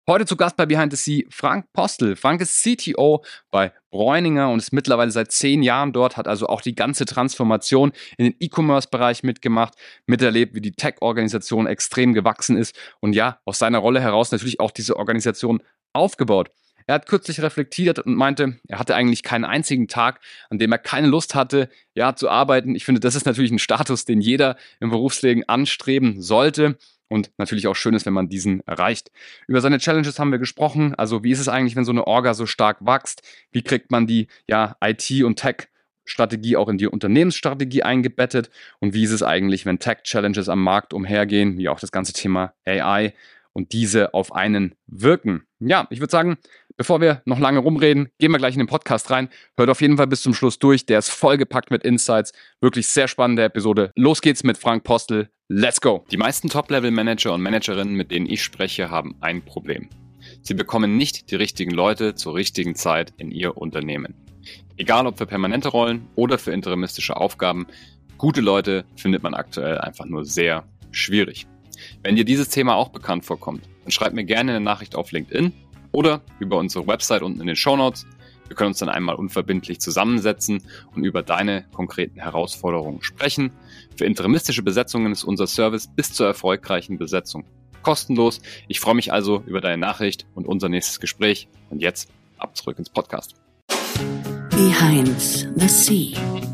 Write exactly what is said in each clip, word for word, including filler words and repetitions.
Heute zu Gast bei Behind the Sea Frank Postel. Frank ist C T O bei Breuninger und ist mittlerweile seit zehn Jahren dort, hat also auch die ganze Transformation in den E-Commerce-Bereich mitgemacht, miterlebt, wie die Tech-Organisation extrem gewachsen ist und ja, aus seiner Rolle heraus natürlich auch diese Organisation aufgebaut. Er hat kürzlich reflektiert und meinte, er hatte eigentlich keinen einzigen Tag, an dem er keine Lust hatte, ja, zu arbeiten. Ich finde, das ist natürlich ein Status, den jeder im Berufsleben anstreben sollte. Und natürlich auch schön ist, wenn man diesen erreicht. Über seine Challenges haben wir gesprochen. Also wie ist es eigentlich, wenn so eine Orga so stark wächst? Wie kriegt man die ja, I T- und Tech-Strategie auch in die Unternehmensstrategie eingebettet? Und wie ist es eigentlich, wenn Tech-Challenges am Markt umhergehen, wie auch das ganze Thema A I und diese auf einen wirken? Ja, ich würde sagen, bevor wir noch lange rumreden, gehen wir gleich in den Podcast rein. Hört auf jeden Fall bis zum Schluss durch. Der ist vollgepackt mit Insights. Wirklich sehr spannende Episode. Los geht's mit Frank Postel. Let's go! Die meisten Top-Level-Manager und Managerinnen, mit denen ich spreche, haben ein Problem. Sie bekommen nicht die richtigen Leute zur richtigen Zeit in ihr Unternehmen. Egal ob für permanente Rollen oder für interimistische Aufgaben, gute Leute findet man aktuell einfach nur sehr schwierig. Wenn dir dieses Thema auch bekannt vorkommt, dann schreib mir gerne eine Nachricht auf LinkedIn oder über unsere Website unten in den Shownotes. Wir können uns dann einmal unverbindlich zusammensetzen und über deine konkreten Herausforderungen sprechen. Für interimistische Besetzungen ist unser Service bis zur erfolgreichen Besetzung kostenlos. Ich freue mich also über deine Nachricht und unser nächstes Gespräch. Und jetzt ab zurück ins Podcast. Behind the Sea,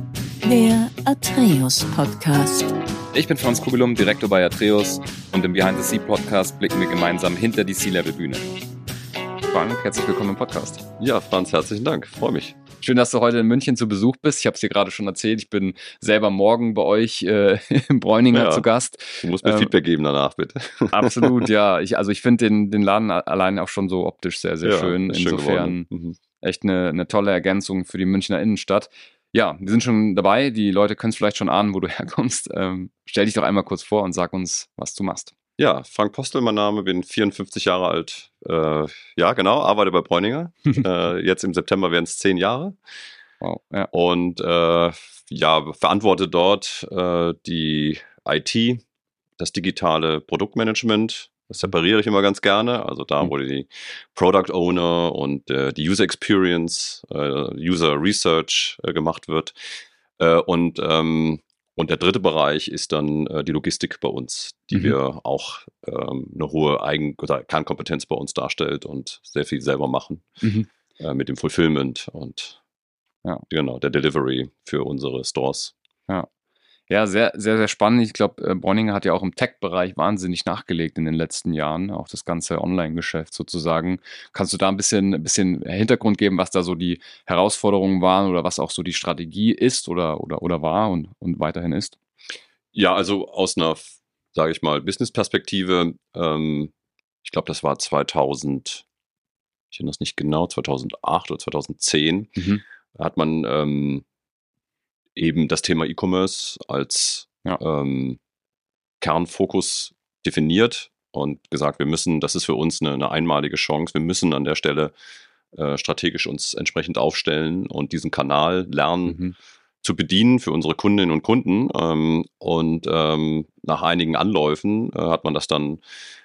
der Atreus Podcast. Ich bin Franz Kugelum, Direktor bei Atreus, und im Behind the Sea Podcast blicken wir gemeinsam hinter die Sea-Level-Bühne. Frank, herzlich willkommen im Podcast. Ja, Franz, herzlichen Dank. Freue mich. Schön, dass du heute in München zu Besuch bist. Ich habe es dir gerade schon erzählt. Ich bin selber morgen bei euch äh, im Breuninger ja, zu Gast. Du musst mir ähm, Feedback geben danach, bitte. Absolut, ja. Ich, also ich finde den, den Laden allein auch schon so optisch sehr, sehr ja, schön. Insofern schön mhm. echt eine, eine tolle Ergänzung für die Münchner Innenstadt. Ja, wir sind schon dabei. Die Leute können es vielleicht schon ahnen, wo du herkommst. Ähm, stell dich doch einmal kurz vor und sag uns, was du machst. Ja, Frank Postel, mein Name, bin vierundfünfzig Jahre alt. Äh, ja, genau, arbeite bei Breuninger. äh, jetzt im September werden es zehn Jahre. Wow, ja. Und äh, ja, verantworte dort äh, die I T, das digitale Produktmanagement. Das separiere ich immer ganz gerne. Also da, wo die Product Owner und äh, die User Experience, äh, User Research äh, gemacht wird. Äh, und ähm, Und der dritte Bereich ist dann äh, die Logistik bei uns, die mhm. wir auch ähm, eine hohe Eigen- oder Kernkompetenz bei uns darstellt und sehr viel selber machen mhm. äh, mit dem Fulfillment und ja. genau der Delivery für unsere Stores. Ja, ja sehr, sehr, sehr spannend. Ich glaube, Breuninger hat ja auch im Tech-Bereich wahnsinnig nachgelegt in den letzten Jahren, auch das ganze Online-Geschäft sozusagen. Kannst du da ein bisschen, ein bisschen Hintergrund geben, was da so die Herausforderungen waren oder was auch so die Strategie ist oder, oder, oder war und, und weiterhin ist? Ja, also aus einer, sage ich mal, Business-Perspektive, ähm, ich glaube, das war zweitausend, ich erinnere es nicht genau, zweitausendacht oder zweitausendzehn, mhm. hat man ähm, eben das Thema E-Commerce als ja. ähm, Kernfokus definiert und gesagt, wir müssen, das ist für uns eine, eine einmalige Chance, wir müssen an der Stelle äh, strategisch uns entsprechend aufstellen und diesen Kanal lernen mhm. zu bedienen für unsere Kundinnen und Kunden. Ähm, und ähm, nach einigen Anläufen äh, hat man das dann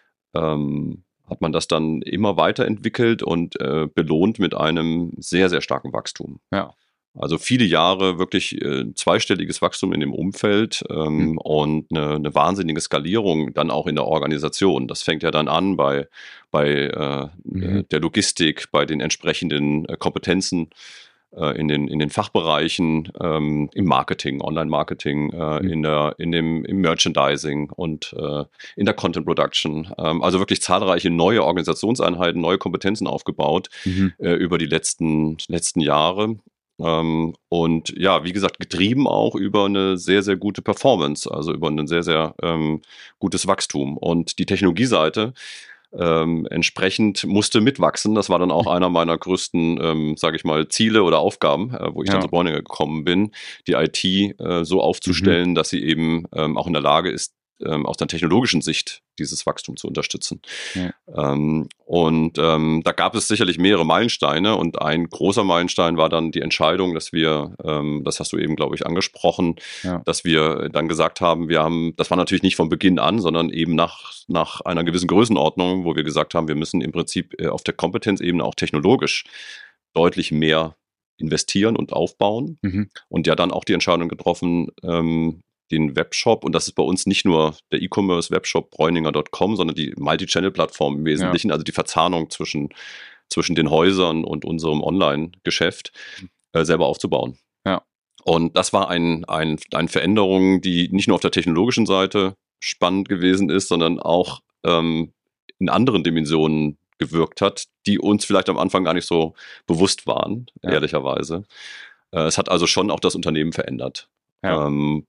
ähm, hat man das dann immer weiterentwickelt und äh, belohnt mit einem sehr, sehr starken Wachstum. Ja. Also viele Jahre wirklich äh, zweistelliges Wachstum in dem Umfeld ähm, mhm. und eine, eine wahnsinnige Skalierung dann auch in der Organisation. Das fängt ja dann an bei, bei äh, mhm. der Logistik, bei den entsprechenden äh, Kompetenzen äh, in, den, in den Fachbereichen, ähm, im Marketing, Online-Marketing, äh, mhm. in der, in dem, im Merchandising und äh, in der Content Production. Ähm, also wirklich zahlreiche neue Organisationseinheiten, neue Kompetenzen aufgebaut mhm. äh, über die letzten, letzten Jahre. Ähm, und ja, wie gesagt, getrieben auch über eine sehr, sehr gute Performance, also über ein sehr, sehr ähm, gutes Wachstum. Und die Technologieseite ähm, entsprechend musste mitwachsen. Das war dann auch einer meiner größten, ähm, sage ich mal, Ziele oder Aufgaben, äh, wo ich ja. dann zu Breuninger gekommen bin, die I T äh, so aufzustellen, mhm. dass sie eben ähm, auch in der Lage ist, ähm, aus der technologischen Sicht dieses Wachstum zu unterstützen. Ja. Ähm, und ähm, da gab es sicherlich mehrere Meilensteine und ein großer Meilenstein war dann die Entscheidung, dass wir, ähm, das hast du eben, glaube ich, angesprochen, Ja. dass wir dann gesagt haben, wir haben, das war natürlich nicht von Beginn an, sondern eben nach, nach einer gewissen Größenordnung, wo wir gesagt haben, wir müssen im Prinzip äh, auf der Kompetenzebene auch technologisch deutlich mehr investieren und aufbauen. Mhm. Und ja dann auch die Entscheidung getroffen, ähm, den Webshop, und das ist bei uns nicht nur der E-Commerce-Webshop bräuninger Punkt com, sondern die Multi-Channel-Plattform im Wesentlichen, ja. also die Verzahnung zwischen, zwischen den Häusern und unserem Online-Geschäft äh, selber aufzubauen. Ja. Und das war ein, ein, eine Veränderung, die nicht nur auf der technologischen Seite spannend gewesen ist, sondern auch ähm, in anderen Dimensionen gewirkt hat, die uns vielleicht am Anfang gar nicht so bewusst waren, ja. ehrlicherweise. Äh, es hat also schon auch das Unternehmen verändert. Ja. Ähm,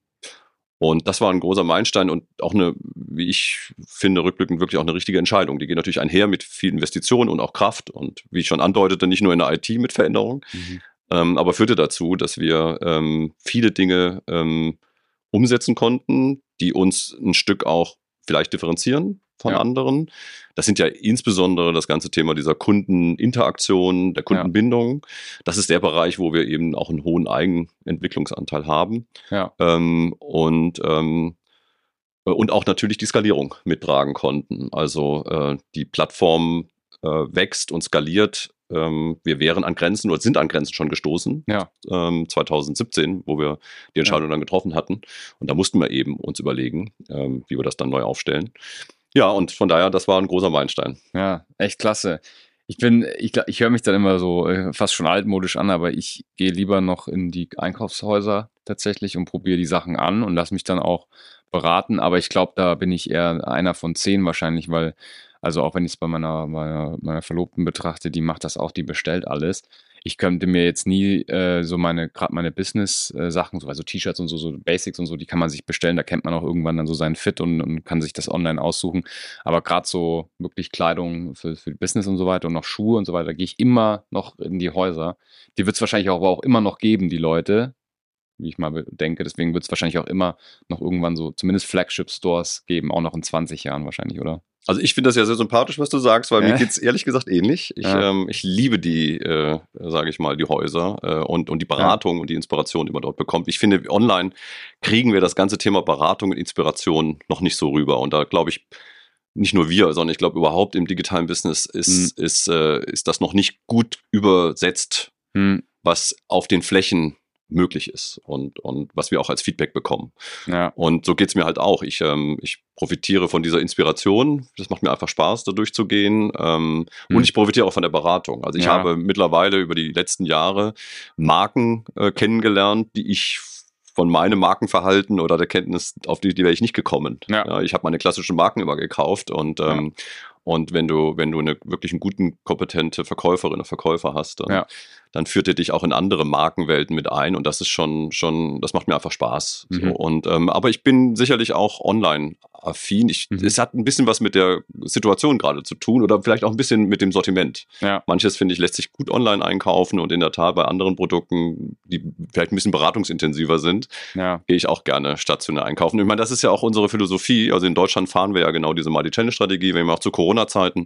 und das war ein großer Meilenstein und auch eine, wie ich finde, rückblickend wirklich auch eine richtige Entscheidung. Die geht natürlich einher mit viel Investition und auch Kraft und wie ich schon andeutete, nicht nur in der I T mit Veränderung, mhm. ähm, aber führte dazu, dass wir ähm, viele Dinge ähm, umsetzen konnten, die uns ein Stück auch vielleicht differenzieren von ja. anderen. Das sind ja insbesondere das ganze Thema dieser Kundeninteraktion, der Kundenbindung. Ja. Das ist der Bereich, wo wir eben auch einen hohen Eigenentwicklungsanteil haben. Ja. Ähm, und, ähm, und auch natürlich die Skalierung mittragen konnten. Also äh, die Plattform äh, wächst und skaliert. Ähm, wir wären an Grenzen oder sind an Grenzen schon gestoßen. Ja. Ähm, zwanzig siebzehn, wo wir die Entscheidung ja. dann getroffen hatten. Und da mussten wir eben uns überlegen, ähm, wie wir das dann neu aufstellen. Ja, und von daher, das war ein großer Meilenstein. Ja, echt klasse. Ich bin, ich, ich höre mich dann immer so äh, fast schon altmodisch an, aber ich gehe lieber noch in die Einkaufshäuser tatsächlich und probiere die Sachen an und lasse mich dann auch beraten. Aber ich glaube, da bin ich eher einer von zehn wahrscheinlich, weil, also auch wenn ich es bei meiner, meiner, meiner Verlobten betrachte, die macht das auch, die bestellt alles. Ich könnte mir jetzt nie äh, so meine, gerade meine Business-Sachen, so, also T-Shirts und so, so Basics und so, die kann man sich bestellen, da kennt man auch irgendwann dann so seinen Fit und, und kann sich das online aussuchen. Aber gerade so wirklich Kleidung für, für Business und so weiter und noch Schuhe und so weiter, da gehe ich immer noch in die Häuser. Die wird es wahrscheinlich auch, aber auch immer noch geben, die Leute, wie ich mal denke. Deswegen wird es wahrscheinlich auch immer noch irgendwann so, zumindest Flagship-Stores geben, auch noch in zwanzig Jahren wahrscheinlich, oder? Also ich finde das ja sehr sympathisch, was du sagst, weil ja. mir geht's ehrlich gesagt ähnlich. Ich, ja. ähm, ich liebe die, äh, sage ich mal, die Häuser äh, und, und die Beratung ja. und die Inspiration, die man dort bekommt. Ich finde, online kriegen wir das ganze Thema Beratung und Inspiration noch nicht so rüber. Und da glaube ich, nicht nur wir, sondern ich glaube überhaupt im digitalen Business ist, mhm. ist, äh, ist das noch nicht gut übersetzt, mhm. was auf den Flächen möglich ist und, und was wir auch als Feedback bekommen. Ja. Und so geht's mir halt auch. Ich, ähm, ich profitiere von dieser Inspiration. Das macht mir einfach Spaß, da durchzugehen. Ähm, hm. Und ich profitiere auch von der Beratung. Also ich ja. habe mittlerweile über die letzten Jahre Marken äh, kennengelernt, die ich von meinem Markenverhalten oder der Kenntnis, auf die, die wäre ich nicht gekommen. Ja. Ja, ich habe meine klassischen Marken immer gekauft und ähm, ja. Und wenn du, wenn du eine wirklich einen guten, kompetente Verkäuferin oder Verkäufer hast, dann, ja. dann führt er dich auch in andere Markenwelten mit ein und das ist schon, schon, das macht mir einfach Spaß. Mhm. So. Und, ähm, aber ich bin sicherlich auch online-affin. Ich, mhm. Es hat ein bisschen was mit der Situation gerade zu tun oder vielleicht auch ein bisschen mit dem Sortiment. Ja. Manches, finde ich, lässt sich gut online einkaufen und in der Tat bei anderen Produkten, die vielleicht ein bisschen beratungsintensiver sind, ja. gehe ich auch gerne stationär einkaufen. Ich meine, das ist ja auch unsere Philosophie. Also in Deutschland fahren wir ja genau diese Multi-Channel-Strategie, wenn wir auch zu Corona-Zeiten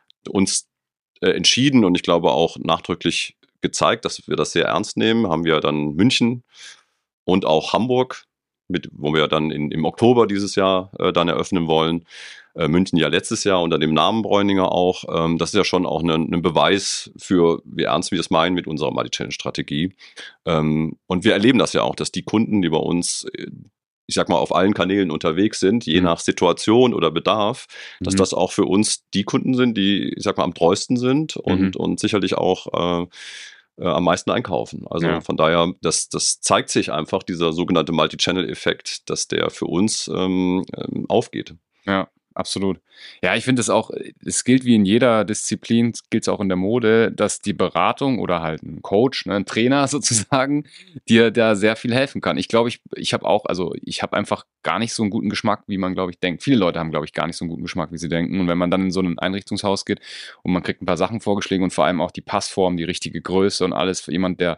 uns äh, entschieden und ich glaube auch nachdrücklich gezeigt, dass wir das sehr ernst nehmen, haben wir dann München und auch Hamburg, mit, wo wir dann in, im Oktober dieses Jahr äh, dann eröffnen wollen. Äh, München ja letztes Jahr unter dem Namen Bräuninger auch. Ähm, das ist ja schon auch ein ne, Beweis für, wie ernst wir es meinen mit unserer Multi-Channel-Strategie. Ähm, und wir erleben das ja auch, dass die Kunden, die bei uns ich sag mal, auf allen Kanälen unterwegs sind, je mhm. nach Situation oder Bedarf, dass mhm. das auch für uns die Kunden sind, die, ich sag mal, am treuesten sind und, mhm. und sicherlich auch äh, äh, am meisten einkaufen. Also ja. von daher, das, das zeigt sich einfach, dieser sogenannte Multi-Channel-Effekt, dass der für uns ähm, ähm, aufgeht. Ja. Absolut. Ja, ich finde es auch, es gilt wie in jeder Disziplin, gilt es auch in der Mode, dass die Beratung oder halt ein Coach, ne, ein Trainer sozusagen, dir da sehr viel helfen kann. Ich glaube, ich, ich habe auch, also ich habe einfach gar nicht so einen guten Geschmack, wie man, glaube ich, denkt. Viele Leute haben, glaube ich, gar nicht so einen guten Geschmack, wie sie denken. Und wenn man dann in so ein Einrichtungshaus geht und man kriegt ein paar Sachen vorgeschlagen und vor allem auch die Passform, die richtige Größe und alles für jemand, der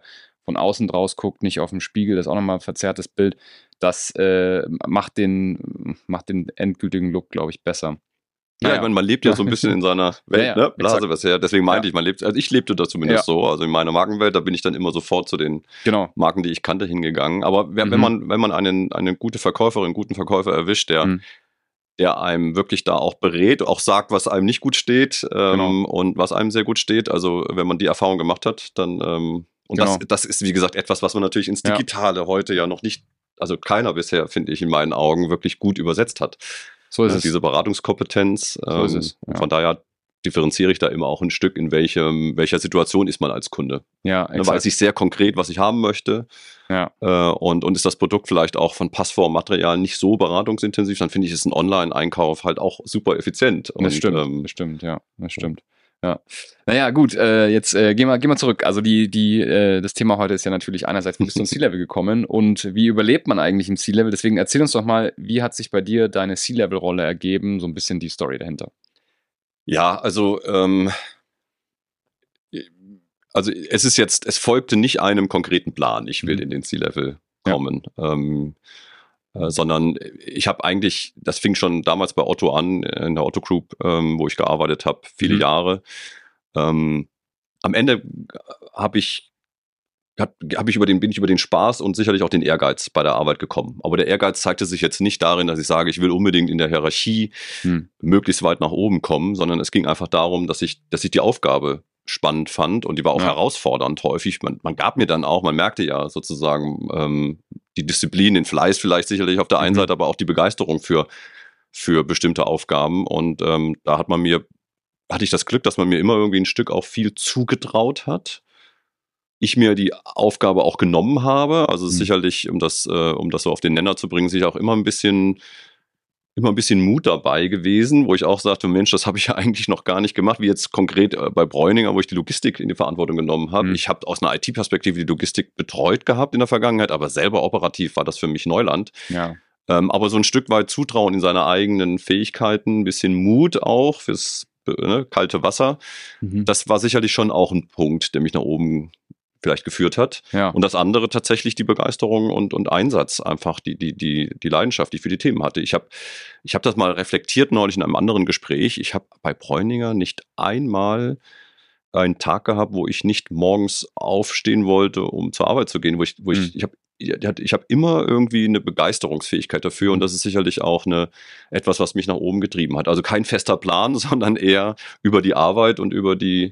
von außen draus guckt, nicht auf dem Spiegel, das ist auch nochmal ein verzerrtes Bild. Das äh, macht, den, macht den endgültigen Look, glaube ich, besser. Ja, Naja. ich meine, man lebt ja so ein bisschen in seiner Welt, Ja, ja, ne? Blase exakt. bisher. Deswegen meinte Ja. ich, man lebt, also ich lebte da zumindest Ja. so. Also in meiner Markenwelt, da bin ich dann immer sofort zu den Genau. Marken, die ich kannte, hingegangen. Aber wenn, Mhm. wenn man, wenn man einen, eine gute Verkäuferin, einen guten Verkäufer erwischt, der, Mhm. der einem wirklich da auch berät, auch sagt, was einem nicht gut steht, ähm, Genau. und was einem sehr gut steht. Also wenn man die Erfahrung gemacht hat, dann ähm, und Genau. das, das ist, wie gesagt, etwas, was man natürlich ins Ja. Digitale heute ja noch nicht, also keiner bisher, finde ich, in meinen Augen wirklich gut übersetzt hat. So ist Ja, es. diese Beratungskompetenz. So ist ähm, es, und ja. Von daher differenziere ich da immer auch ein Stück, in welchem, welcher Situation ist man als Kunde. Ja, Ne, exakt. weiß ich sehr konkret, was ich haben möchte. Ja. Äh, und, und ist das Produkt vielleicht auch von Passformmaterial nicht so beratungsintensiv, dann finde ich, ist ein Online-Einkauf halt auch super effizient. Und, Das stimmt, ähm, das stimmt, ja, das stimmt. Ja. Naja, gut, äh, jetzt äh, gehen wir gehen wir zurück. Also die, die, äh, das Thema heute ist ja natürlich einerseits, wie bist du ins C-Level gekommen und wie überlebt man eigentlich im C-Level? Deswegen erzähl uns doch mal, wie hat sich bei dir deine C-Level-Rolle ergeben? So ein bisschen die Story dahinter. ja, also ähm, also es ist jetzt, es folgte nicht einem konkreten Plan, ich will Mhm. in den C-Level Ja. kommen. Ähm, äh, sondern ich habe eigentlich, das fing schon damals bei Otto an, in der Otto Group, ähm, wo ich gearbeitet habe, viele Mhm. Jahre. Ähm, am Ende habe ich hab, hab ich über den, bin ich über den Spaß und sicherlich auch den Ehrgeiz bei der Arbeit gekommen. Aber der Ehrgeiz zeigte sich jetzt nicht darin, dass ich sage, ich will unbedingt in der Hierarchie Hm. möglichst weit nach oben kommen, sondern es ging einfach darum, dass ich, dass ich die Aufgabe spannend fand und die war auch Ja. herausfordernd häufig. Man, man gab mir dann auch, man merkte ja sozusagen ähm, die Disziplin, den Fleiß vielleicht sicherlich auf der einen Mhm. Seite, aber auch die Begeisterung für, für bestimmte Aufgaben. Und ähm, da hat man mir, hatte ich das Glück, dass man mir immer irgendwie ein Stück auch viel zugetraut hat. Ich mir die Aufgabe auch genommen habe. Also es ist Mhm. sicherlich, um das, äh, um das so auf den Nenner zu bringen, sich auch immer ein bisschen immer ein bisschen Mut dabei gewesen, wo ich auch sagte, Mensch, das habe ich ja eigentlich noch gar nicht gemacht, wie jetzt konkret äh, bei Bräuninger, wo ich die Logistik in die Verantwortung genommen habe. Mhm. Ich habe aus einer I T-Perspektive die Logistik betreut gehabt in der Vergangenheit, aber selber operativ war das für mich Neuland. Ja. Ähm, aber so ein Stück weit Zutrauen in seine eigenen Fähigkeiten, ein bisschen Mut auch fürs äh, ne, kalte Wasser, Mhm. das war sicherlich schon auch ein Punkt, der mich nach oben vielleicht geführt hat. Ja. Und das andere tatsächlich die Begeisterung und, und Einsatz, einfach die, die, die, die Leidenschaft, die ich für die Themen hatte. Ich habe ich hab das mal reflektiert neulich in einem anderen Gespräch. Ich habe bei Bräuninger nicht einmal einen Tag gehabt, wo ich nicht morgens aufstehen wollte, um zur Arbeit zu gehen, wo ich, wo Mhm. ich, ich habe ich habe immer irgendwie eine Begeisterungsfähigkeit dafür und das ist sicherlich auch eine, etwas, was mich nach oben getrieben hat. Also kein fester Plan, sondern eher über die Arbeit und über die,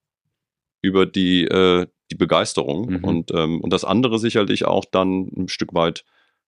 über die, äh, die Begeisterung. Mhm. Und, ähm, und das andere sicherlich auch dann ein Stück weit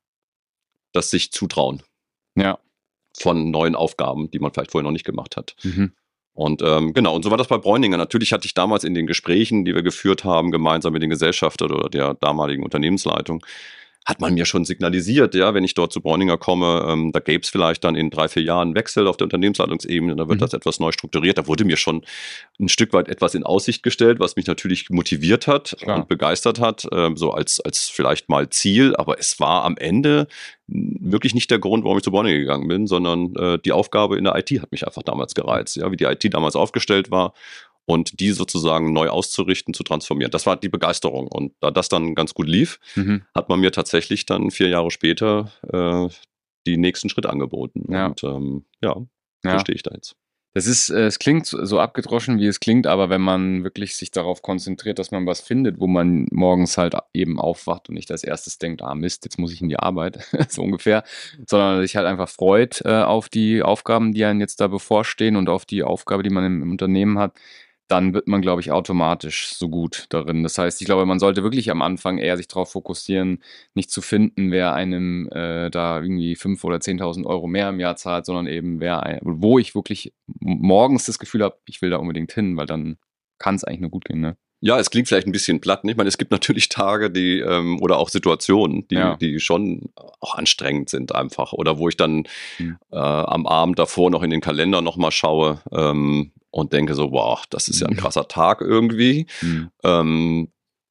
das sich zutrauen Ja. von neuen Aufgaben, die man vielleicht vorher noch nicht gemacht hat. Mhm. Und ähm, genau, und so war das bei Bräuninger. Natürlich hatte ich damals in den Gesprächen, die wir geführt haben, gemeinsam mit den Gesellschaftern oder der damaligen Unternehmensleitung, hat man mir schon signalisiert, ja, wenn ich dort zu Bräuninger komme, ähm, da gäbe es vielleicht dann in drei, vier Jahren Wechsel auf der Unternehmensleitungsebene, da wird Mhm. das etwas neu strukturiert. Da wurde mir schon ein Stück weit etwas in Aussicht gestellt, was mich natürlich motiviert hat Klar. und begeistert hat, ähm, so als, als vielleicht mal Ziel. Aber es war am Ende wirklich nicht der Grund, warum ich zu Bräuninger gegangen bin, sondern äh, die Aufgabe in der I T hat mich einfach damals gereizt, ja, wie die I T damals aufgestellt war. Und die sozusagen neu auszurichten, zu transformieren. Das war die Begeisterung. Und da das dann ganz gut lief, Mhm. hat man mir tatsächlich dann vier Jahre später äh, die nächsten Schritte angeboten. Ja. Und ähm, ja, Ja. so stehe ich da jetzt. Das ist, äh, es klingt so so abgedroschen, wie es klingt, aber wenn man wirklich sich darauf konzentriert, dass man was findet, wo man morgens halt eben aufwacht und nicht als erstes denkt, ah Mist, jetzt muss ich in die Arbeit, so ungefähr, sondern sich halt einfach freut äh, auf die Aufgaben, die einem jetzt da bevorstehen und auf die Aufgabe, die man im, im Unternehmen hat, dann wird man, glaube ich, automatisch so gut darin. Das heißt, ich glaube, man sollte wirklich am Anfang eher sich darauf fokussieren, nicht zu finden, wer einem äh, da irgendwie fünf oder zehntausend Euro mehr im Jahr zahlt, sondern eben wer, ein, wo ich wirklich m- morgens das Gefühl habe, ich will da unbedingt hin, weil dann kann es eigentlich nur gut gehen. Ne? Ja, es klingt vielleicht ein bisschen platt. Ne? Ich meine, es gibt natürlich Tage, die ähm, oder auch Situationen, die, Ja. die schon auch anstrengend sind einfach. Oder wo ich dann Hm. äh, am Abend davor noch in den Kalender nochmal schaue ähm, und denke so, wow, das ist ja ein Mhm. krasser Tag irgendwie. Hm. Ähm,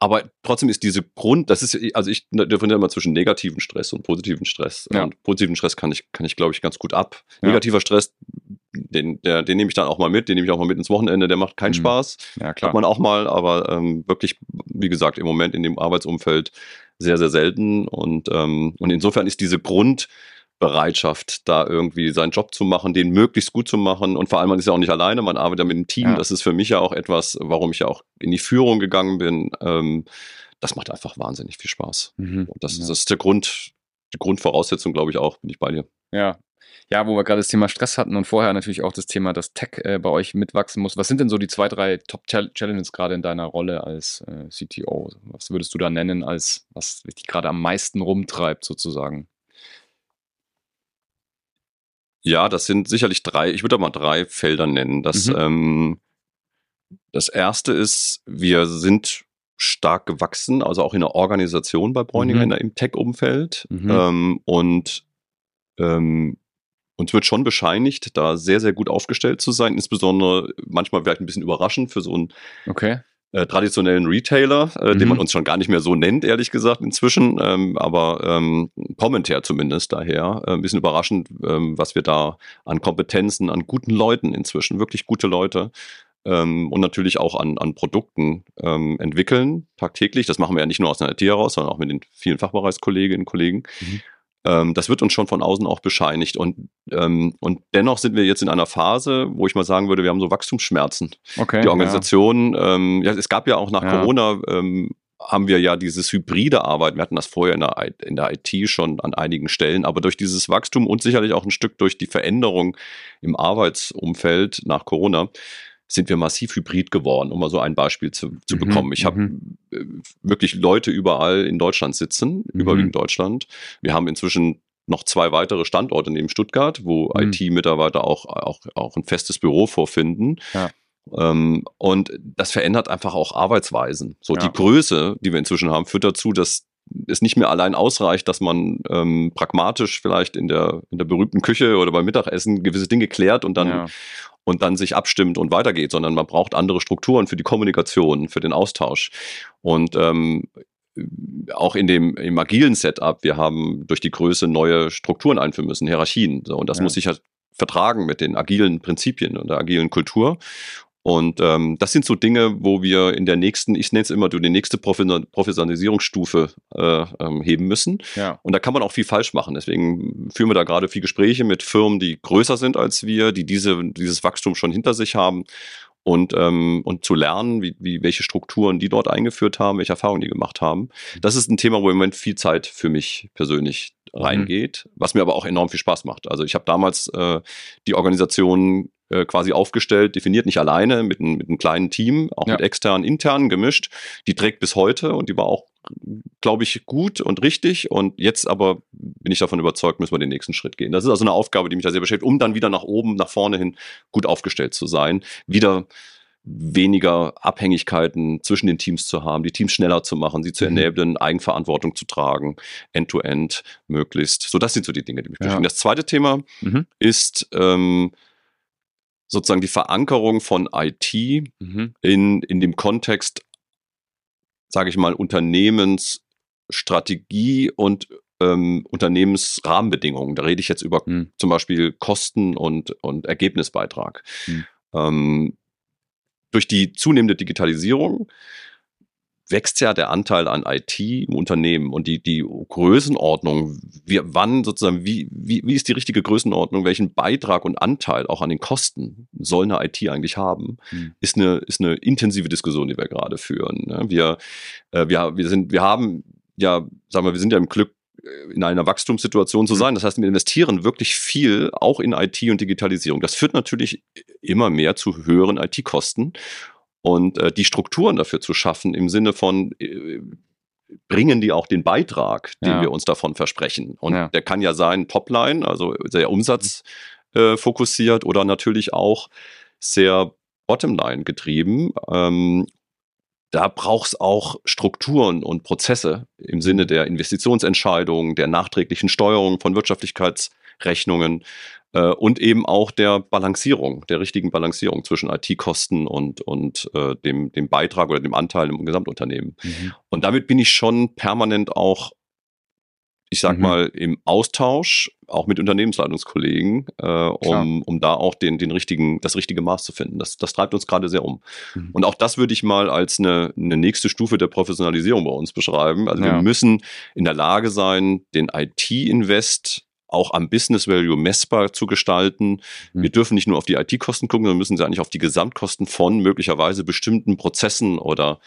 aber trotzdem ist diese Grund, das ist, also ich definiere immer zwischen negativen Stress und positiven Stress. Ja. Und positiven Stress kann ich, kann ich, glaube ich, ganz gut ab. Ja. Negativer Stress, den, der, den nehme ich dann auch mal mit, den nehme ich auch mal mit ins Wochenende, der macht keinen Mhm. Spaß. Ja, klar. Hat man auch mal, aber ähm, wirklich, wie gesagt, im Moment in dem Arbeitsumfeld sehr, sehr selten. Und, ähm, und insofern ist diese Grundbereitschaft, da irgendwie seinen Job zu machen, den möglichst gut zu machen. Und vor allem, man ist ja auch nicht alleine, man arbeitet ja mit einem Team. Ja. Das ist für mich ja auch etwas, warum ich ja auch in die Führung gegangen bin. Ähm, das macht einfach wahnsinnig viel Spaß. Mhm. Und das, Ja. das ist der Grund, die Grundvoraussetzung, glaube ich auch, bin ich bei dir. Ja. Ja, wo wir gerade das Thema Stress hatten und vorher natürlich auch das Thema, dass Tech äh, bei euch mitwachsen muss. Was sind denn so die zwei, drei Top-Challenges gerade in deiner Rolle als äh, C T O? Was würdest du da nennen, als was dich gerade am meisten rumtreibt, sozusagen? Ja, das sind sicherlich drei, ich würde da mal drei Felder nennen. Das, Mhm. ähm, das erste ist, wir sind stark gewachsen, also auch in der Organisation bei Bräuninger Mhm. in der, im Tech-Umfeld. Mhm. Ähm, und ähm, uns wird schon bescheinigt, da sehr, sehr gut aufgestellt zu sein. Insbesondere manchmal vielleicht ein bisschen überraschend für so einen Okay. äh, traditionellen Retailer, äh, Mhm. den man uns schon gar nicht mehr so nennt, ehrlich gesagt, inzwischen. Ähm, aber ähm, kommentär zumindest daher. Äh, ein bisschen überraschend, ähm, was wir da an Kompetenzen, an guten Leuten inzwischen, wirklich gute Leute, ähm, und natürlich auch an, an Produkten ähm, entwickeln, tagtäglich. Das machen wir ja nicht nur aus der I T heraus, sondern auch mit den vielen Fachbereichskolleginnen und Kollegen. Mhm. Ähm, das wird uns schon von außen auch bescheinigt. Und, ähm, und dennoch sind wir jetzt in einer Phase, wo ich mal sagen würde, wir haben so Wachstumsschmerzen. Okay. Die Organisation, ähm, ja, es gab ja auch nach Ja. Corona, ähm, haben wir ja dieses hybride Arbeiten, wir hatten das vorher in der, I- in der I T schon an einigen Stellen, aber durch dieses Wachstum und sicherlich auch ein Stück durch die Veränderung im Arbeitsumfeld nach Corona, sind wir massiv hybrid geworden, um mal so ein Beispiel zu, zu Mhm, bekommen. Ich habe mhm. äh, wirklich Leute überall in Deutschland sitzen, Mhm. überwiegend Deutschland. Wir haben inzwischen noch zwei weitere Standorte neben Stuttgart, wo Mhm. I T-Mitarbeiter auch, auch, auch ein festes Büro vorfinden. Ja. Ähm, und das verändert einfach auch Arbeitsweisen. So, Ja. die Größe, die wir inzwischen haben, führt dazu, dass es nicht mehr allein ausreicht, dass man ähm, pragmatisch vielleicht in der, in der berühmten Küche oder beim Mittagessen gewisse Dinge klärt und dann, Ja. und dann sich abstimmt und weitergeht, sondern man braucht andere Strukturen für die Kommunikation, für den Austausch. Und ähm, auch in dem im agilen Setup, wir haben durch die Größe neue Strukturen einführen müssen, Hierarchien. So, und das Ja. muss sich halt vertragen mit den agilen Prinzipien und der agilen Kultur. Und ähm, das sind so Dinge, wo wir in der nächsten, ich nenne es immer, die nächste Profession- Professionalisierungsstufe äh, ähm, heben müssen. Ja. Und da kann man auch viel falsch machen. Deswegen führen wir da gerade viel Gespräche mit Firmen, die größer sind als wir, die diese, dieses Wachstum schon hinter sich haben. Und, ähm, und zu lernen, wie, wie, welche Strukturen die dort eingeführt haben, welche Erfahrungen die gemacht haben. Das ist ein Thema, wo im Moment viel Zeit für mich persönlich reingeht, was mir aber auch enorm viel Spaß macht. Also ich habe damals äh, die Organisation äh, quasi aufgestellt, definiert nicht alleine, mit, ein, mit einem kleinen Team, auch Ja. mit externen, internen gemischt. Die trägt bis heute und die war auch, glaube ich, gut und richtig. Und jetzt aber bin ich davon überzeugt, müssen wir den nächsten Schritt gehen. Das ist also eine Aufgabe, die mich da sehr beschäftigt, um dann wieder nach oben, nach vorne hin gut aufgestellt zu sein. Wieder weniger Abhängigkeiten zwischen den Teams zu haben, die Teams schneller zu machen, sie zu Mhm. enablen, Eigenverantwortung zu tragen, end-to-end möglichst. So, das sind so die Dinge, die mich Ja. beschäftigen. Das zweite Thema Mhm. ist ist ähm, sozusagen die Verankerung von I T Mhm. in, in dem Kontext, sage ich mal, Unternehmensstrategie und ähm, Unternehmensrahmenbedingungen. Da rede ich jetzt über Mhm. zum Beispiel Kosten und, und Ergebnisbeitrag. Mhm. Ähm, durch die zunehmende Digitalisierung wächst ja der Anteil an I T im Unternehmen und die, die Größenordnung, wie, wann sozusagen, wie, wie, wie ist die richtige Größenordnung, welchen Beitrag und Anteil auch an den Kosten soll eine I T eigentlich haben, Mhm. ist eine, ist eine intensive Diskussion, die wir gerade führen. Ne? Wir, äh, wir, wir sind, wir haben ja, sagen wir, wir sind ja im Glück, in einer Wachstumssituation zu sein. Das heißt, wir investieren wirklich viel auch in I T und Digitalisierung. Das führt natürlich immer mehr zu höheren I T-Kosten. Und äh, die Strukturen dafür zu schaffen, im Sinne von, äh, bringen die auch den Beitrag, den Ja. wir uns davon versprechen. Und Ja. der kann ja sein Topline, also sehr umsatzfokussiert, äh, oder natürlich auch sehr Bottomline getrieben. Ähm, da braucht es auch Strukturen und Prozesse im Sinne der Investitionsentscheidungen, der nachträglichen Steuerung von Wirtschaftlichkeits Rechnungen äh, und eben auch der Balancierung, der richtigen Balancierung zwischen I T-Kosten und, und äh, dem, dem Beitrag oder dem Anteil im Gesamtunternehmen. Mhm. Und damit bin ich schon permanent auch, ich sag mhm. mal, im Austausch, auch mit Unternehmensleitungskollegen, äh, um, um da auch den, den richtigen, das richtige Maß zu finden. Das, das treibt uns gerade sehr um. Mhm. Und auch das würde ich mal als eine, eine nächste Stufe der Professionalisierung bei uns beschreiben. Also ja. wir müssen in der Lage sein, den I T-Invest auch am Business Value messbar zu gestalten. Mhm. Wir dürfen nicht nur auf die I T-Kosten gucken, sondern müssen sie eigentlich auf die Gesamtkosten von möglicherweise bestimmten Prozessen oder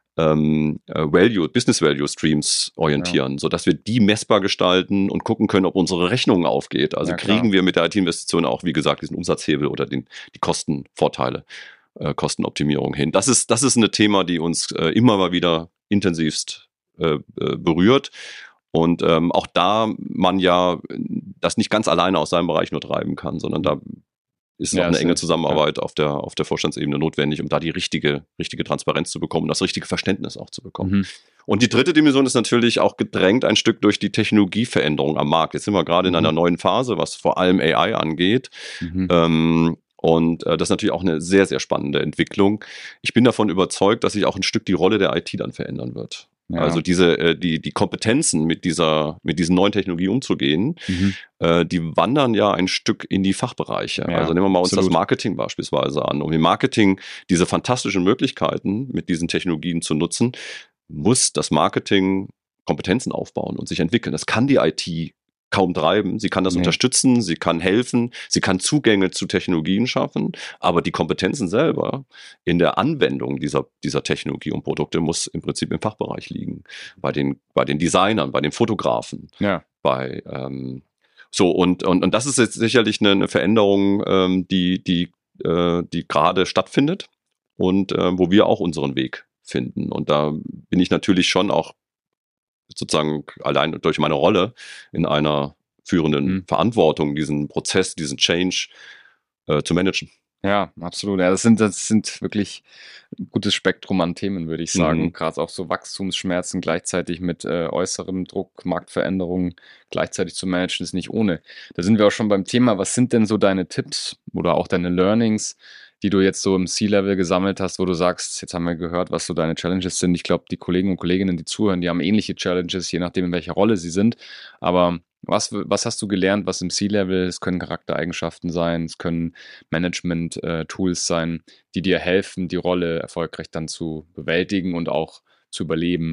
ähm, Value, Business Value Streams orientieren, ja. sodass wir die messbar gestalten und gucken können, ob unsere Rechnung aufgeht. Also ja, kriegen wir mit der I T-Investition auch, wie gesagt, diesen Umsatzhebel oder den, die Kostenvorteile, äh, Kostenoptimierung hin. Das ist, das ist ein Thema, die uns äh, immer mal wieder intensivst äh, äh, berührt. Und ähm, auch da man ja das nicht ganz alleine aus seinem Bereich nur treiben kann, sondern da ist ja, auch eine enge Zusammenarbeit ja. auf der, auf der Vorstandsebene notwendig, um da die richtige, richtige Transparenz zu bekommen, das richtige Verständnis auch zu bekommen. Mhm. Und die dritte Dimension ist natürlich auch gedrängt ein Stück durch die Technologieveränderung am Markt. Jetzt sind wir gerade in einer neuen Phase, was vor allem A I angeht. Mhm. Ähm, und äh, das ist natürlich auch eine sehr, sehr spannende Entwicklung. Ich bin davon überzeugt, dass sich auch ein Stück die Rolle der I T dann verändern wird. Ja. Also diese, äh, die, die Kompetenzen mit dieser, mit diesen neuen Technologien umzugehen, mhm. äh, die wandern ja ein Stück in die Fachbereiche. Ja, also nehmen wir mal uns absolut. das Marketing beispielsweise an. Um im Marketing diese fantastischen Möglichkeiten mit diesen Technologien zu nutzen, muss das Marketing Kompetenzen aufbauen und sich entwickeln. Das kann die I T kaum treiben. Sie kann das nee. unterstützen, sie kann helfen, sie kann Zugänge zu Technologien schaffen, aber die Kompetenzen selber in der Anwendung dieser, dieser Technologie und Produkte muss im Prinzip im Fachbereich liegen. Bei den, bei den Designern, bei den Fotografen, ja. bei ähm, so und, und, und das ist jetzt sicherlich eine, eine Veränderung, ähm, die, die, äh, die gerade stattfindet und äh, wo wir auch unseren Weg finden. Und da bin ich natürlich schon auch sozusagen allein durch meine Rolle in einer führenden mhm. Verantwortung, diesen Prozess, diesen Change äh, zu managen. Ja, absolut. Ja, das sind, das sind wirklich ein gutes Spektrum an Themen, würde ich sagen. Mhm. Gerade auch so Wachstumsschmerzen gleichzeitig mit äh, äußerem Druck, Marktveränderungen gleichzeitig zu managen, ist nicht ohne. Da sind wir auch schon beim Thema. Was sind denn so deine Tipps oder auch deine Learnings, die du jetzt so im C-Level gesammelt hast, wo du sagst, jetzt haben wir gehört, was so deine Challenges sind. Ich glaube, die Kollegen und Kolleginnen, die zuhören, die haben ähnliche Challenges, je nachdem, in welcher Rolle sie sind. Aber was, was hast du gelernt, was im C-Level, es können Charaktereigenschaften sein, es können Management-Tools sein, die dir helfen, die Rolle erfolgreich dann zu bewältigen und auch zu überleben?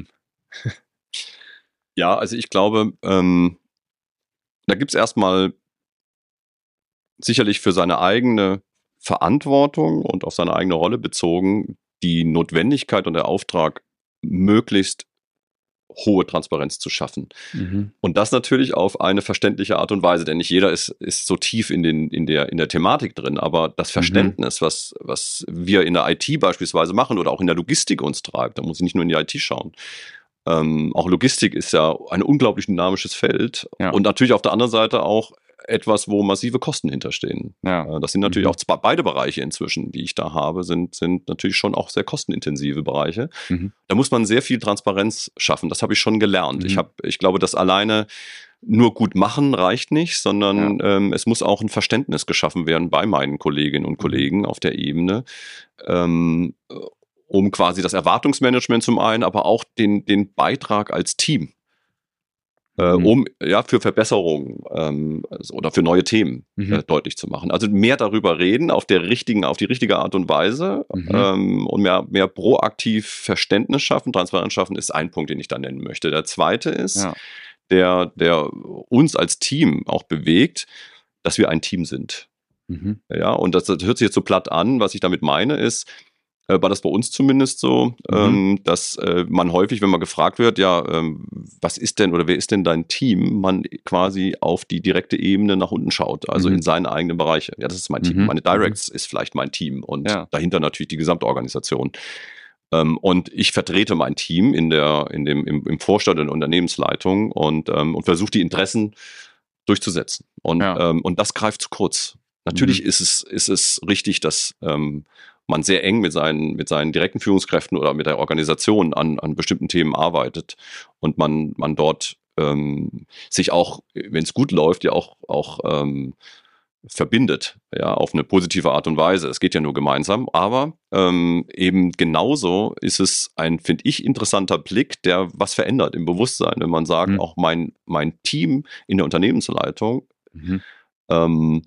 Ja, also ich glaube, ähm, da gibt es erstmal sicherlich für seine eigene Verantwortung und auf seine eigene Rolle bezogen die Notwendigkeit und der Auftrag, möglichst hohe Transparenz zu schaffen. Mhm. Und das natürlich auf eine verständliche Art und Weise, denn nicht jeder ist, ist so tief in, den, in, der, in der Thematik drin, aber das Verständnis, mhm. was, was wir in der I T beispielsweise machen oder auch in der Logistik uns treibt, da muss ich nicht nur in die I T schauen. Ähm, auch Logistik ist ja ein unglaublich dynamisches Feld ja. und natürlich auf der anderen Seite auch etwas, wo massive Kosten hinterstehen. Ja. Das sind natürlich mhm. auch zwei, beide Bereiche inzwischen, die ich da habe, sind, sind natürlich schon auch sehr kostenintensive Bereiche. Mhm. Da muss man sehr viel Transparenz schaffen. Das habe ich schon gelernt. Mhm. Ich, hab, ich glaube, dass alleine nur gut machen reicht nicht, sondern ja. ähm, es muss auch ein Verständnis geschaffen werden bei meinen Kolleginnen und Kollegen auf der Ebene, ähm, um quasi das Erwartungsmanagement zum einen, aber auch den, den Beitrag als Team Äh, um ja für Verbesserungen ähm, oder für neue Themen mhm. äh, deutlich zu machen. Also mehr darüber reden auf der richtigen, auf die richtige Art und Weise mhm. ähm, und mehr, mehr proaktiv Verständnis schaffen, Transparenz schaffen, ist ein Punkt, den ich da nennen möchte. Der zweite ist, ja. der, der uns als Team auch bewegt, dass wir ein Team sind. Mhm. Ja, und das, das hört sich jetzt so platt an. Was ich damit meine ist, war das bei uns zumindest so, mhm. ähm, dass äh, man häufig, wenn man gefragt wird, ja, ähm, was ist denn oder wer ist denn dein Team, man quasi auf die direkte Ebene nach unten schaut, also mhm. in seine eigenen Bereiche. Ja, das ist mein mhm. Team. Meine Directs mhm. ist vielleicht mein Team und ja. dahinter natürlich die Gesamtorganisation. Ähm, und ich vertrete mein Team in der, in dem, im, im Vorstand und Unternehmensleitung und, ähm, und versuche die Interessen durchzusetzen. Und, ja. ähm, und das greift zu kurz. Natürlich mhm. ist es, ist es richtig, dass ähm, man sehr eng mit seinen, mit seinen direkten Führungskräften oder mit der Organisation an, an bestimmten Themen arbeitet und man, man dort ähm, sich auch, wenn es gut läuft, ja auch, auch ähm, verbindet, ja, auf eine positive Art und Weise. Es geht ja nur gemeinsam, aber ähm, eben genauso ist es ein, finde ich, interessanter Blick, der was verändert im Bewusstsein, wenn man sagt, mhm. auch mein, mein Team in der Unternehmensleitung mhm. ähm,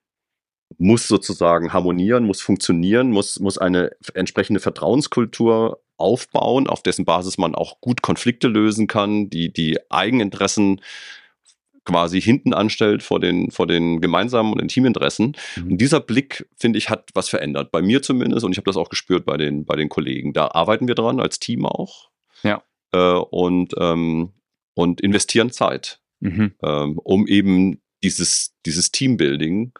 muss sozusagen harmonieren, muss funktionieren, muss, muss eine entsprechende Vertrauenskultur aufbauen, auf dessen Basis man auch gut Konflikte lösen kann, die, die Eigeninteressen quasi hinten anstellt vor den, vor den gemeinsamen und Intiminteressen. Mhm. Und dieser Blick, finde ich, hat was verändert. Bei mir zumindest, und ich habe das auch gespürt bei den, bei den Kollegen. Da arbeiten wir dran, als Team auch. Ja. Äh, und, ähm, und investieren Zeit, mhm. ähm, um eben dieses, dieses Teambuilding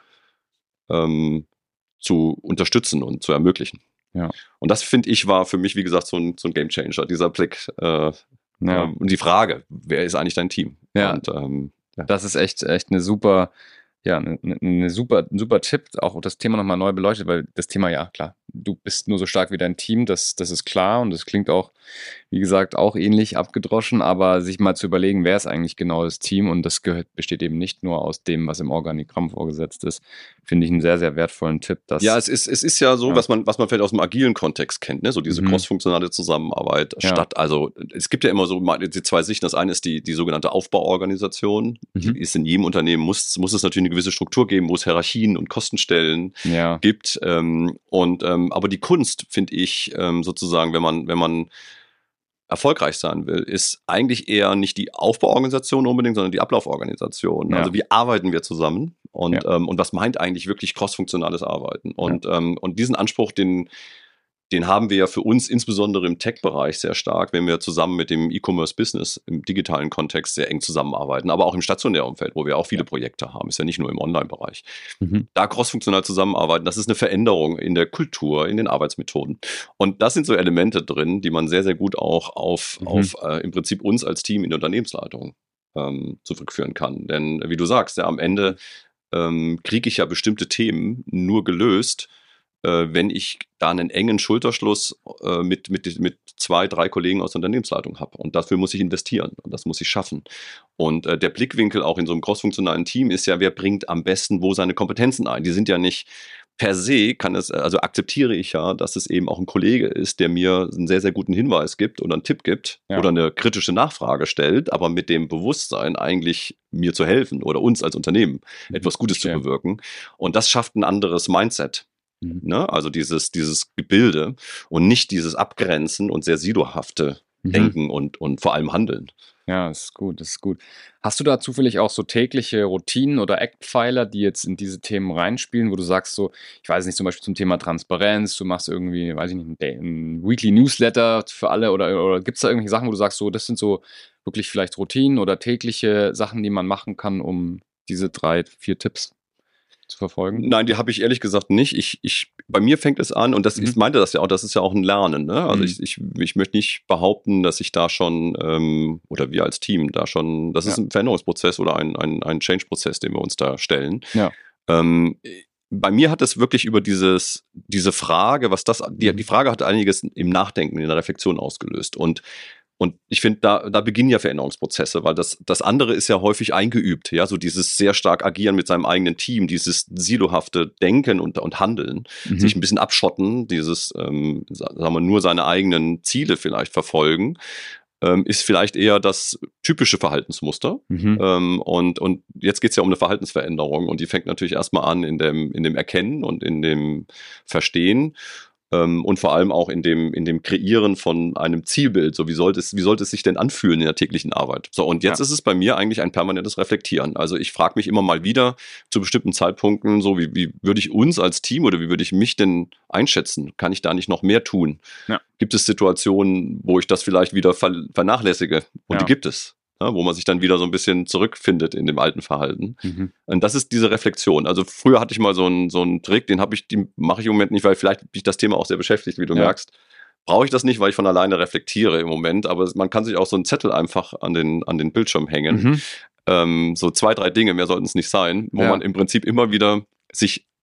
ähm, zu unterstützen und zu ermöglichen. Ja. Und das, finde ich, war für mich, wie gesagt, so ein, so ein Gamechanger, dieser Blick. Äh, ja. Und die Frage, wer ist eigentlich dein Team? Ja. Und, ähm, ja. Das ist echt, echt eine super, ja, eine, eine super, ein super Tipp, auch das Thema nochmal neu beleuchtet, weil das Thema, ja, klar, du bist nur so stark wie dein Team, das, das ist klar und das klingt auch, wie gesagt, auch ähnlich abgedroschen, aber sich mal zu überlegen, wer ist eigentlich genau das Team und das gehört, besteht eben nicht nur aus dem, was im Organigramm vorgesetzt ist, finde ich einen sehr, sehr wertvollen Tipp. Dass, ja, es ist, es ist ja so, ja. was man, was man vielleicht aus dem agilen Kontext kennt, ne? So diese mhm. crossfunktionale Zusammenarbeit ja. statt, also es gibt ja immer so die zwei Sichten, das eine ist die, die sogenannte Aufbauorganisation, mhm. die ist in jedem Unternehmen, muss, muss es natürlich eine gewisse Struktur geben, wo es Hierarchien und Kostenstellen ja. gibt ähm, und ähm, aber die Kunst, finde ich, ähm, sozusagen, wenn man, wenn man erfolgreich sein will, ist eigentlich eher nicht die Aufbauorganisation unbedingt, sondern die Ablauforganisation. Ja. Also wie arbeiten wir zusammen und, ja. ähm, und was meint eigentlich wirklich crossfunktionales Arbeiten? Und, ja. ähm, und diesen Anspruch, den, den haben wir ja für uns insbesondere im Tech-Bereich sehr stark, wenn wir zusammen mit dem E-Commerce-Business im digitalen Kontext sehr eng zusammenarbeiten, aber auch im stationären Umfeld, wo wir auch viele ja. Projekte haben, ist ja nicht nur im Online-Bereich. Mhm. Da crossfunktional zusammenarbeiten, das ist eine Veränderung in der Kultur, in den Arbeitsmethoden. Und das sind so Elemente drin, die man sehr, sehr gut auch auf, mhm. auf äh, im Prinzip uns als Team in der Unternehmensleitung ähm, zurückführen kann. Denn wie du sagst, ja, am Ende ähm, kriege ich ja bestimmte Themen nur gelöst, wenn ich da einen engen Schulterschluss äh, mit, mit, mit zwei, drei Kollegen aus der Unternehmensleitung habe. Und dafür muss ich investieren und das muss ich schaffen. Und äh, der Blickwinkel auch in so einem crossfunktionalen Team ist ja, wer bringt am besten wo seine Kompetenzen ein. Die sind ja nicht per se, kann es, also akzeptiere ich ja, dass es eben auch ein Kollege ist, der mir einen sehr, sehr guten Hinweis gibt oder einen Tipp gibt ja. oder eine kritische Nachfrage stellt, aber mit dem Bewusstsein eigentlich mir zu helfen oder uns als Unternehmen mhm. etwas Gutes okay. zu bewirken. Und das schafft ein anderes Mindset. Ne? Also dieses, dieses Gebilde und nicht dieses Abgrenzen und sehr silohafte mhm. Denken und, und vor allem Handeln. Ja, das ist gut, das ist gut. Hast du da zufällig auch so tägliche Routinen oder Eckpfeiler, die jetzt in diese Themen reinspielen, wo du sagst so, ich weiß nicht, zum Beispiel zum Thema Transparenz, du machst irgendwie, weiß ich nicht, ein Weekly Newsletter für alle oder, oder gibt es da irgendwelche Sachen, wo du sagst so, das sind so wirklich vielleicht Routinen oder tägliche Sachen, die man machen kann, um diese drei, vier Tipps zu verfolgen? Nein, die habe ich ehrlich gesagt nicht. Ich, ich, bei mir fängt es an, und das, mhm. ich meinte das ja auch, das ist ja auch ein Lernen. Ne? Also mhm. ich, ich, ich möchte nicht behaupten, dass ich da schon, ähm, oder wir als Team da schon, das ja. ist ein Veränderungsprozess oder ein, ein, ein Change-Prozess, den wir uns da stellen. Ja. Ähm, bei mir hat es wirklich über dieses, diese Frage, was das, die, die Frage hat einiges im Nachdenken, in der Reflexion ausgelöst. Und Und ich finde, da, da beginnen ja Veränderungsprozesse, weil das, das andere ist ja häufig eingeübt, ja, so dieses sehr stark Agieren mit seinem eigenen Team, dieses silohafte Denken und, und Handeln, mhm. sich ein bisschen abschotten, dieses, ähm, sagen wir, nur seine eigenen Ziele vielleicht verfolgen, ähm, ist vielleicht eher das typische Verhaltensmuster. Mhm. Ähm, und, und jetzt geht es ja um eine Verhaltensveränderung und die fängt natürlich erstmal an in dem, in dem Erkennen und in dem Verstehen. Und vor allem auch in dem, in dem Kreieren von einem Zielbild. So, wie sollte es, wie sollte es sich denn anfühlen in der täglichen Arbeit? So, und jetzt ja. ist es bei mir eigentlich ein permanentes Reflektieren. Also ich frage mich immer mal wieder zu bestimmten Zeitpunkten, so wie, wie würde ich uns als Team oder wie würde ich mich denn einschätzen? Kann ich da nicht noch mehr tun? Ja. Gibt es Situationen, wo ich das vielleicht wieder ver- vernachlässige? Und ja. die gibt es. Ja, wo man sich dann wieder so ein bisschen zurückfindet in dem alten Verhalten. Mhm. Und das ist diese Reflexion. Also früher hatte ich mal so einen, so einen Trick, den habe ich, den mache ich im Moment nicht, weil vielleicht mich das Thema auch sehr beschäftigt, wie du ja. merkst. Brauche ich das nicht, weil ich von alleine reflektiere im Moment, aber man kann sich auch so einen Zettel einfach an den, an den Bildschirm hängen. Mhm. Ähm, so zwei, drei Dinge, mehr sollten es nicht sein, wo ja. man im Prinzip immer wieder sich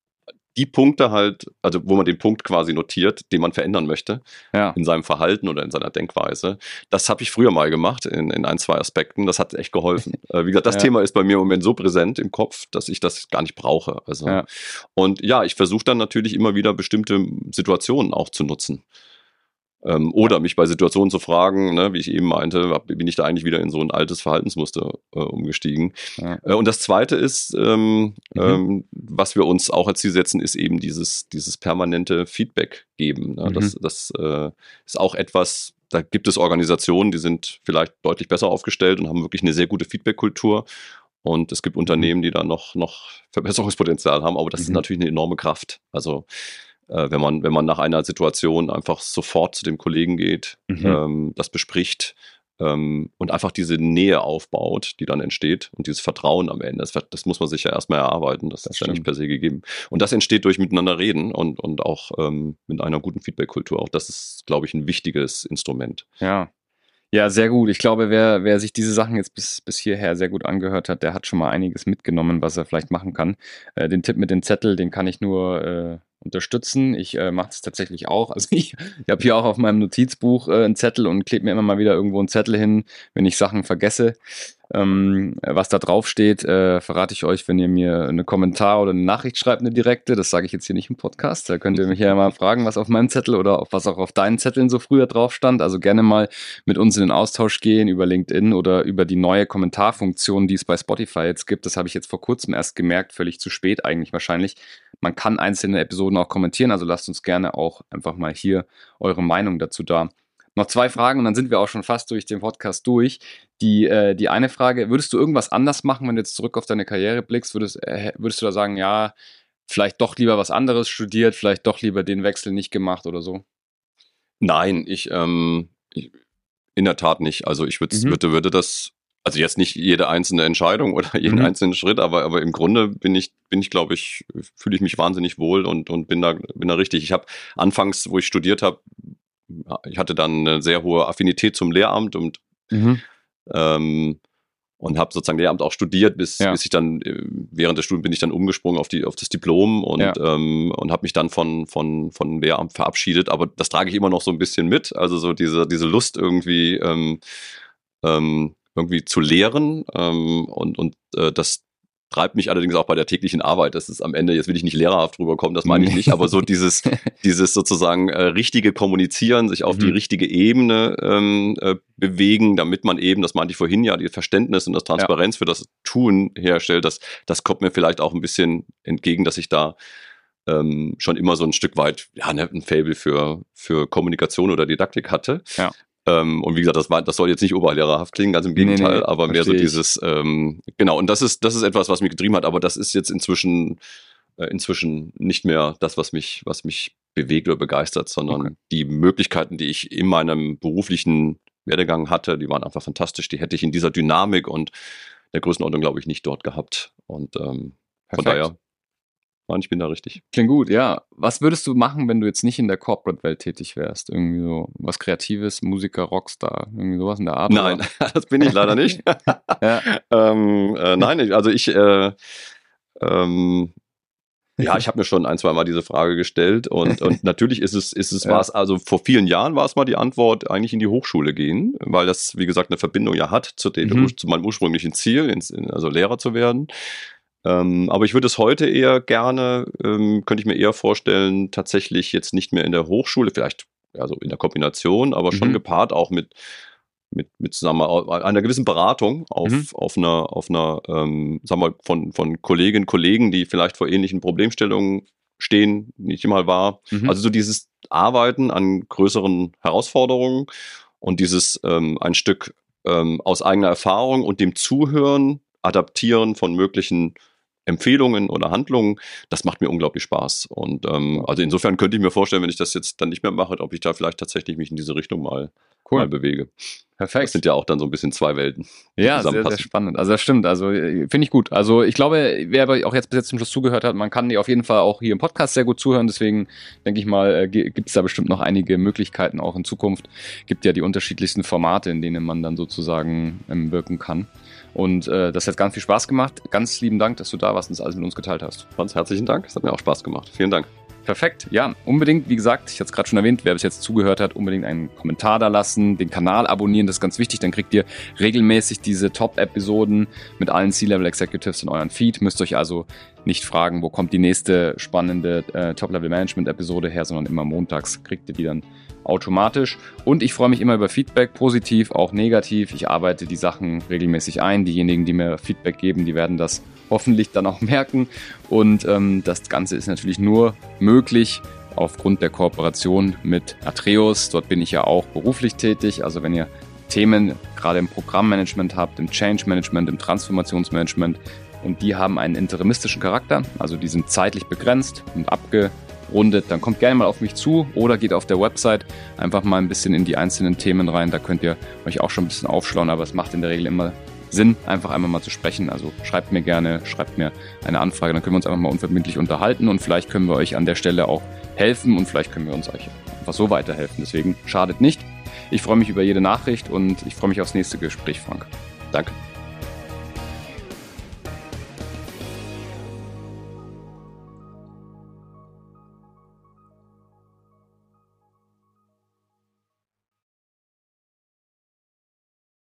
die Punkte halt, also wo man den Punkt quasi notiert, den man verändern möchte, ja. in seinem Verhalten oder in seiner Denkweise. Das habe ich früher mal gemacht in, in ein, zwei Aspekten. Das hat echt geholfen. äh, wie gesagt, das Ja. Thema ist bei mir im Moment so präsent im Kopf, dass ich das gar nicht brauche. Also, Ja. Und ja, ich versuche dann natürlich immer wieder bestimmte Situationen auch zu nutzen. Ähm, oder ja. mich bei Situationen zu fragen, ne, wie ich eben meinte, bin ich da eigentlich wieder in so ein altes Verhaltensmuster äh, umgestiegen. Ja. Äh, und das Zweite ist, ähm, mhm. ähm, was wir uns auch als Ziel setzen, ist eben dieses, dieses permanente Feedback geben. Ne? Mhm. Das, das äh, ist auch etwas, da gibt es Organisationen, die sind vielleicht deutlich besser aufgestellt und haben wirklich eine sehr gute Feedback-Kultur. Und es gibt Unternehmen, die da noch, noch Verbesserungspotenzial haben, aber das mhm. ist natürlich eine enorme Kraft. Also Wenn man, wenn man nach einer Situation einfach sofort zu dem Kollegen geht, mhm. ähm, das bespricht ähm, und einfach diese Nähe aufbaut, die dann entsteht und dieses Vertrauen am Ende, das, das muss man sich ja erstmal erarbeiten, das, das ist stimmt. ja nicht per se gegeben. Und das entsteht durch miteinander reden und, und auch ähm, mit einer guten Feedback-Kultur. Auch das ist, glaube ich, ein wichtiges Instrument. Ja. Ja, sehr gut. Ich glaube, wer, wer sich diese Sachen jetzt bis, bis hierher sehr gut angehört hat, der hat schon mal einiges mitgenommen, was er vielleicht machen kann. Äh, den Tipp mit dem Zettel, den kann ich nur äh, unterstützen. Ich äh, mache es tatsächlich auch. Also ich, ich habe hier auch auf meinem Notizbuch äh, einen Zettel und klebe mir immer mal wieder irgendwo einen Zettel hin, wenn ich Sachen vergesse. Ähm, was da drauf steht, äh, verrate ich euch, wenn ihr mir eine Kommentar oder eine Nachricht schreibt, eine direkte. Das sage ich jetzt hier nicht im Podcast. Da könnt ihr mich ja mal fragen, was auf meinem Zettel oder auf was auch auf deinen Zetteln so früher drauf stand. Also gerne mal mit uns in den Austausch gehen über LinkedIn oder über die neue Kommentarfunktion, die es bei Spotify jetzt gibt. Das habe ich jetzt vor kurzem erst gemerkt, völlig zu spät eigentlich wahrscheinlich. Man kann einzelne Episoden auch kommentieren, also lasst uns gerne auch einfach mal hier eure Meinung dazu da. Noch zwei Fragen und dann sind wir auch schon fast durch den Podcast durch. Die, äh, die eine Frage, würdest du irgendwas anders machen, wenn du jetzt zurück auf deine Karriere blickst? Würdest, äh, würdest du da sagen, ja, vielleicht doch lieber was anderes studiert, vielleicht doch lieber den Wechsel nicht gemacht oder so? Nein, ich, ähm, ich in der Tat nicht. Also ich würd, mhm. würde, würde das, also jetzt nicht jede einzelne Entscheidung oder jeden mhm. einzelnen Schritt, aber, aber im Grunde bin ich, bin ich, glaube ich, fühle ich mich wahnsinnig wohl und, und bin da, bin da richtig. Ich habe anfangs, wo ich studiert habe, ich hatte dann eine sehr hohe Affinität zum Lehramt und, mhm. ähm, und habe sozusagen Lehramt auch studiert, bis, ja. bis ich dann, während des Studiums bin ich dann umgesprungen auf, die, auf das Diplom und, ja. ähm, und habe mich dann von, von, von Lehramt verabschiedet. Aber das trage ich immer noch so ein bisschen mit. Also so diese, diese Lust irgendwie, ähm, ähm, irgendwie zu lehren ähm, und, und äh, das treibt mich allerdings auch bei der täglichen Arbeit. Das ist am Ende, jetzt will ich nicht lehrerhaft rüberkommen, das meine ich nicht, aber so dieses, dieses sozusagen äh, richtige Kommunizieren, sich auf mhm. die richtige Ebene ähm, äh, bewegen, damit man eben, das meinte ich vorhin ja, die Verständnis und das Transparenz ja. für das Tun herstellt, das, das kommt mir vielleicht auch ein bisschen entgegen, dass ich da ähm, schon immer so ein Stück weit ja, ne, ein Faible für, für Kommunikation oder Didaktik hatte. Ja. Ähm, und wie gesagt, das, war, das soll jetzt nicht oberlehrerhaft klingen, ganz im Gegenteil, nee, nee, aber mehr so dieses, ähm, genau, und das ist, das ist etwas, was mich getrieben hat, aber das ist jetzt inzwischen, äh, inzwischen nicht mehr das, was mich, was mich bewegt oder begeistert, sondern okay. die Möglichkeiten, die ich in meinem beruflichen Werdegang hatte, die waren einfach fantastisch, die hätte ich in dieser Dynamik und der Größenordnung, glaube ich, nicht dort gehabt. Und ähm, von daher, ich bin da richtig. Klingt gut, ja. Was würdest du machen, wenn du jetzt nicht in der Corporate-Welt tätig wärst? Irgendwie so was Kreatives, Musiker, Rockstar, irgendwie sowas in der Art? Nein, oder? Das bin ich leider nicht. ja. ähm, äh, nein, also ich, äh, ähm, ja, ich habe mir schon ein, zwei Mal diese Frage gestellt und, und natürlich ist es, ist es, ja. war es, also vor vielen Jahren war es mal die Antwort, eigentlich in die Hochschule gehen, weil das, wie gesagt, eine Verbindung ja hat zu, den, mhm. zu meinem ursprünglichen Ziel, ins, also Lehrer zu werden. Ähm, aber ich würde es heute eher gerne, ähm, könnte ich mir eher vorstellen, tatsächlich jetzt nicht mehr in der Hochschule, vielleicht also in der Kombination, aber schon mhm. gepaart auch mit, mit, mit zusammen einer gewissen Beratung auf, mhm. auf einer, auf einer ähm, sagen wir, von, von Kolleginnen und Kollegen, die vielleicht vor ähnlichen Problemstellungen stehen, nicht immer war. Mhm. Also so dieses Arbeiten an größeren Herausforderungen und dieses ähm, ein Stück ähm, aus eigener Erfahrung und dem Zuhören, Adaptieren von möglichen Empfehlungen oder Handlungen, das macht mir unglaublich Spaß. Und ähm, also insofern könnte ich mir vorstellen, wenn ich das jetzt dann nicht mehr mache, ob ich da vielleicht tatsächlich mich in diese Richtung mal cool. mal bewege. Perfekt. Das sind ja auch dann so ein bisschen zwei Welten. Ja, sehr, sehr spannend. Also das stimmt. Also finde ich gut. Also ich glaube, wer auch jetzt bis jetzt zum Schluss zugehört hat, man kann dir auf jeden Fall auch hier im Podcast sehr gut zuhören. Deswegen denke ich mal, gibt es da bestimmt noch einige Möglichkeiten auch in Zukunft. Gibt ja die unterschiedlichsten Formate, in denen man dann sozusagen ähm, wirken kann. Und äh, das hat ganz viel Spaß gemacht. Ganz lieben Dank, dass du da warst und das alles mit uns geteilt hast. Ganz herzlichen Dank. Es hat mir auch Spaß gemacht. Vielen Dank. Perfekt, ja, unbedingt, wie gesagt, ich hatte es gerade schon erwähnt, wer bis jetzt zugehört hat, unbedingt einen Kommentar da lassen, den Kanal abonnieren, das ist ganz wichtig, dann kriegt ihr regelmäßig diese Top-Episoden mit allen C-Level-Executives in euren Feed, müsst euch also nicht fragen, wo kommt die nächste spannende äh, Top-Level-Management-Episode her, sondern immer montags kriegt ihr die dann automatisch. Und ich freue mich immer über Feedback, positiv, auch negativ. Ich arbeite die Sachen regelmäßig ein. Diejenigen, die mir Feedback geben, die werden das hoffentlich dann auch merken. Und ähm, das Ganze ist natürlich nur möglich aufgrund der Kooperation mit Atreus. Dort bin ich ja auch beruflich tätig. Also wenn ihr Themen gerade im Programmmanagement habt, im Change-Management, im Transformationsmanagement und die haben einen interimistischen Charakter, also die sind zeitlich begrenzt und abge rundet, dann kommt gerne mal auf mich zu oder geht auf der Website einfach mal ein bisschen in die einzelnen Themen rein. Da könnt ihr euch auch schon ein bisschen aufschlauen, aber es macht in der Regel immer Sinn, einfach einmal mal zu sprechen. Also schreibt mir gerne, schreibt mir eine Anfrage, dann können wir uns einfach mal unverbindlich unterhalten und vielleicht können wir euch an der Stelle auch helfen und vielleicht können wir uns euch einfach so weiterhelfen. Deswegen schadet nicht. Ich freue mich über jede Nachricht und ich freue mich aufs nächste Gespräch, Frank. Danke.